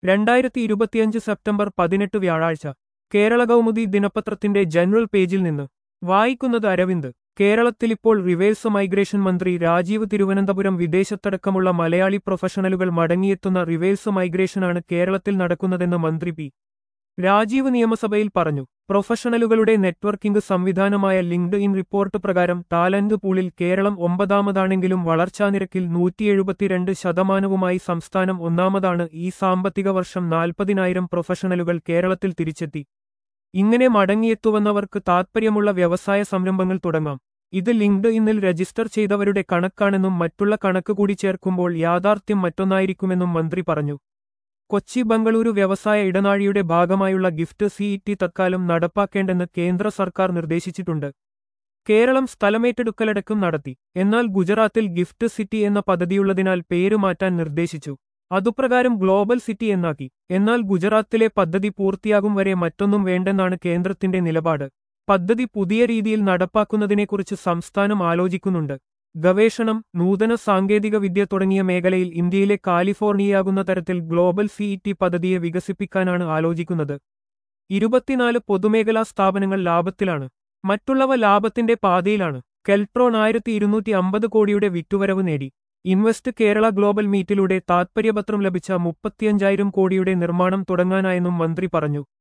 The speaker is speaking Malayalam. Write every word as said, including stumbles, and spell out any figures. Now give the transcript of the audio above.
രണ്ടായിരത്തി ഇരുപത്തിയഞ്ച് സെപ്റ്റംബർ പതിനെട്ട് വ്യാഴാഴ്ച കേരള കൗമുദി ദിനപത്രത്തിന്റെ ജനറൽ പേജിൽ നിന്ന് വായിക്കുന്നത് അരവിന്ദ്. കേരളത്തിലിപ്പോൾ റിവേഴ്സ് മൈഗ്രേഷൻ മന്ത്രി രാജീവ് തിരുവനന്തപുരം വിദേശത്തടക്കമുള്ള മലയാളി പ്രൊഫഷണലുകൾ മടങ്ങിയെത്തുന്ന റിവേഴ്സ് മൈഗ്രേഷനാണ് കേരളത്തിൽ നടക്കുന്നതെന്ന് മന്ത്രി പി രാജീവ് നിയമസഭയിൽ പറഞ്ഞു. പ്രൊഫഷണലുകളുടെ നെറ്റ്വർക്കിംഗ് സംവിധാനമായ ലിങ്ക്ഡ് ഇൻ റിപ്പോർട്ട് പ്രകാരം ടാലന്റ് പൂളിൽ കേരളം ഒമ്പതാമതാണെങ്കിലും വളർച്ചാനിരക്കിൽ നൂറ്റിയെഴുപത്തിരണ്ട് ശതമാനവുമായി സംസ്ഥാനം ഒന്നാമതാണ്. ഈ സാമ്പത്തിക വർഷം നാൽപ്പതിനായിരം പ്രൊഫഷണലുകൾ കേരളത്തിൽ തിരിച്ചെത്തി. ഇങ്ങനെ മടങ്ങിയെത്തുവന്നവർക്ക് താത്പര്യമുള്ള വ്യവസായ സംരംഭങ്ങൾ തുടങ്ങാം. ഇത് ലിങ്ക്ഡ് ഇന്നിൽ രജിസ്റ്റർ ചെയ്തവരുടെ കണക്കാണെന്നും മറ്റുള്ള കണക്ക് കൂടി ചേർക്കുമ്പോൾ യാഥാർത്ഥ്യം മറ്റൊന്നായിരിക്കുമെന്നും മന്ത്രി പറഞ്ഞു. കൊച്ചി ബംഗളൂരു വ്യവസായ ഇടനാഴിയുടെ ഭാഗമായുള്ള ഗിഫ്റ്റ് സിഇടി തത്കാലം നടപ്പാക്കേണ്ടെന്ന് കേന്ദ്ര സർക്കാർ നിർദ്ദേശിച്ചിട്ടുണ്ട്. കേരളം സ്ഥലമേറ്റെടുക്കലടക്കം നടത്തി. എന്നാൽ ഗുജറാത്തിൽ ഗിഫ്റ്റ് സിറ്റി എന്ന പദ്ധതിയുള്ളതിനാൽ പേര് മാറ്റാൻ നിർദ്ദേശിച്ചു. അതുപ്രകാരം ഗ്ലോബൽ സിറ്റി എന്നാക്കി. എന്നാൽ ഗുജറാത്തിലെ പദ്ധതി പൂർത്തിയാകും വരെ മറ്റൊന്നും വേണ്ടെന്നാണ് കേന്ദ്രത്തിന്റെ നിലപാട്. പദ്ധതി പുതിയ രീതിയിൽ നടപ്പാക്കുന്നതിനെക്കുറിച്ച് സംസ്ഥാനം ആലോചിക്കുന്നുണ്ട്. ഗവേഷണം, നൂതന സാങ്കേതിക വിദ്യ തുടങ്ങിയ മേഖലയിൽ ഇന്ത്യയിലെ കാലിഫോർണിയയാകുന്ന തരത്തിൽ ഗ്ലോബൽ സിഇടി പദ്ധതിയെ വികസിപ്പിക്കാനാണ് ആലോചിക്കുന്നത്. ഇരുപത്തിനാല് പൊതുമേഖലാ സ്ഥാപനങ്ങൾ ലാഭത്തിലാണ്. മറ്റുള്ളവ ലാഭത്തിന്റെ പാതയിലാണ്. കെൽട്രോൺ ആയിരത്തി ഇരുന്നൂറ്റി അമ്പത് കോടിയുടെ വിറ്റുവരവ് നേടി. ഇൻവെസ്റ്റ് കേരള ഗ്ലോബൽ മീറ്റിലൂടെ താത്പര്യപത്രം ലഭിച്ച മുപ്പത്തിയഞ്ചായിരം കോടിയുടെ നിർമ്മാണം തുടങ്ങാനായെന്നും മന്ത്രി പറഞ്ഞു.